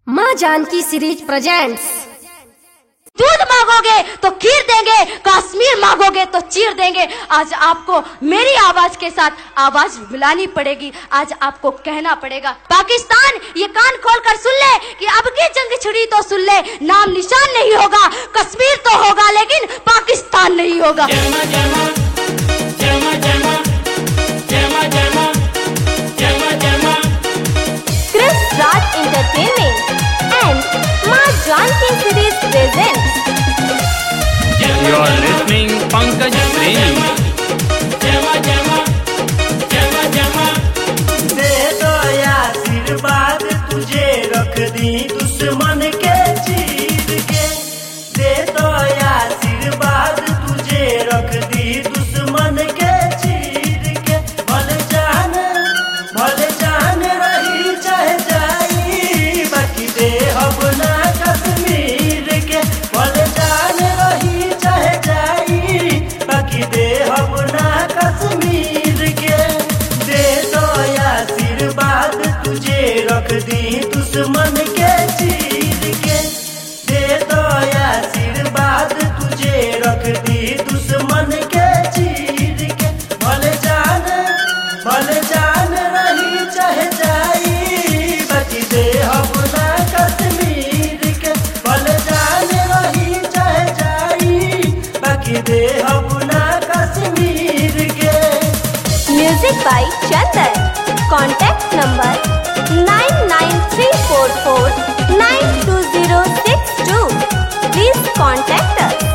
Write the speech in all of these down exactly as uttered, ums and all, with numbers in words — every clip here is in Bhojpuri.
माँ जानकी सीरीज प्रेजेंट्स। दूध मांगोगे तो खीर देंगे, कश्मीर मांगोगे तो चीर देंगे। आज आपको मेरी आवाज के साथ आवाज मिलानी पड़ेगी। आज आपको कहना पड़ेगा, पाकिस्तान ये कान खोल कर सुन ले कि अब की जंग छिड़ी तो सुन ले, नाम निशान नहीं होगा, कश्मीर तो होगा लेकिन पाकिस्तान नहीं होगा। जमा जमा जमा जमा जमा जमा जमा जमा क्रिस राज एंटरटेनमेंट एंड माँ Janaki series presents. You are listening Pankaj Premi. जमा जमा जमा जमा दे दो आशीर्वाद तुझे रख दी दुश्मन के चीर के, दे दो आशीर्वाद तुझे रख दी दुश्मन के चीर के। भले जान भले जान रही चाहे जाई, बाकी दे अपना कश्मीर के। भले जान रही चाहे जाई, बाकी दे अपना कश्मीर के। दे दो आशीर्वाद तुझे रख दी दुश्मन के चीर के, दे दो आशीर्वाद तुझे रख दी दुश्मन के चीर के। भले जान भले जान रही चाहे जाई, बाकी दे अपना कश्मीर के। भले जान रही चाहे जाई, बाकी दे अपना कश्मीर के। Music by Chandan. Contact number nine nine three four four nine two zero six two. Please contact us.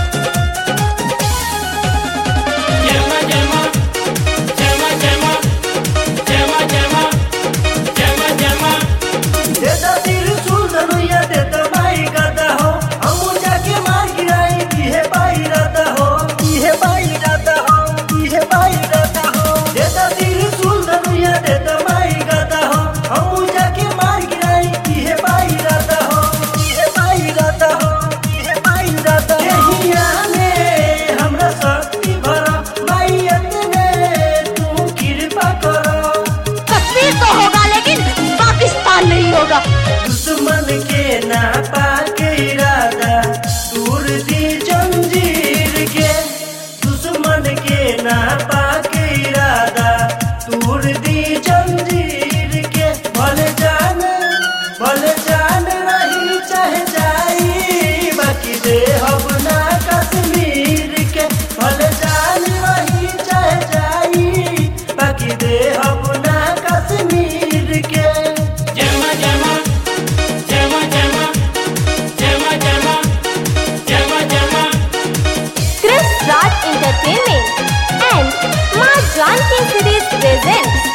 जमा जमा जमा जमा जमा जमा जमा जमा देता त्रिशूल धनुया देता माई गाता हो, हम जाके मार गिराई इहे बाई रहता हो, इहे बाई रहता हो, इहे बाई रहता हो। देता त्रिशूल धनुया देता माई गाता हो, हम जाके मार गिराई इहे बाई रहता हो, इहे बाई रहता हो, इहे बाई रहता हो। यहिया में हमरा शक्ति भरा माईयत ने तू कृपा करो। कश्मीर तो होगा लेकिन पाकिस्तान नहीं होगा। दुश्मन के ना पाके इरादा तोड़ दी जंजीर के, दुश्मन के ना पाके इरादा तोड़ दी जंजीर के। भले जान भले जान रही चाहे जाई, बाकी दे अपना कश्मीर के। भले जान रही चाहे जाई, बाकी दे अपना कश्मीर के। जमा जमा जमा जमा जमा जमा जमा जमा क्रिस राज एंटरटेनमेंट एंड माँ Janaki series presents.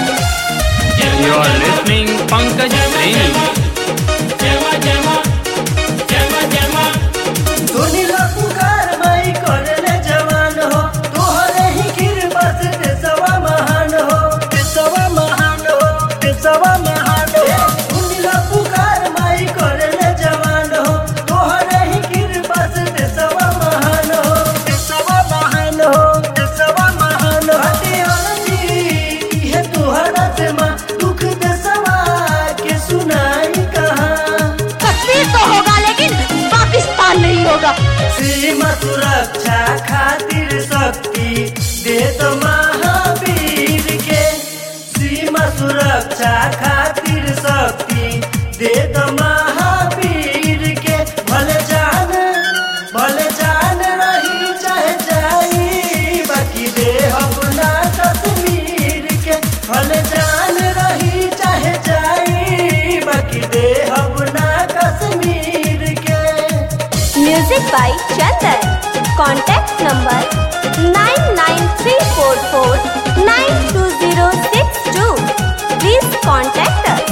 You are listening Pankaj Premi. जमा जमा जमा जमा धोनी ला पुकार माई करले जवान हो, तोहरे ही कृपा से देशवा महान हो, देशवा महान हो, देशवा महान हो। धोनी ला पुकार माई करले जवान हो, तोहरे ही कृपा से देशवा महान हो, देशवा महान हो, देशवा महान हो। हटियाला जी इहे तोहरा से माँ दुख देशवा के सुनाई कहाँ। कश्मीर तो होगा लेकिन पाकिस्तान नहीं होगा। सीमा सुरक्षा खातिर शक्ति दे तो महावीर के, सीमा सुरक्षा खातिर शक्ति दे तो महावीर के। भले जान भले जान रही चाहे जाई, बाकी दे अपना कश्मीर के। भले जान रही चाहे जाई, बाकी दे अपना कश्मीर के। Music by Chandan. Contact number nine nine three four four nine two zero six two. Please contact us.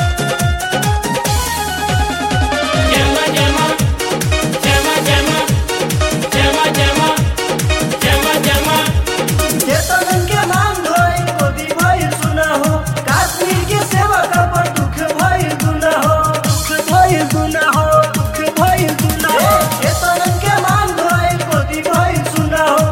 जमा जमा जमा जमा जमा जमा जमा जमा चेतन के मांग होई मोदी भाई सुना हो, कश्मीर के सेवा का पर दुख भाई सुना हो, दुख भाई सुना हो, दुख भाई सुना हो। चेतन के मांग होई मोदी भाई सुना हो,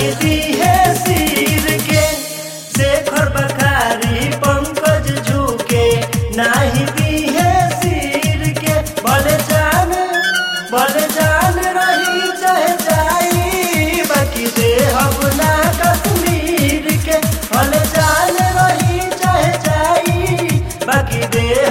नहीं दी है सिर के, शेखर बखारी पंकज झुके नहीं दी है सिर के। भले जान भले जान रही चाहे जाई, बाकी दे हम ना कश्मीर के। भले जान रही चाहे जाई, बाकी दे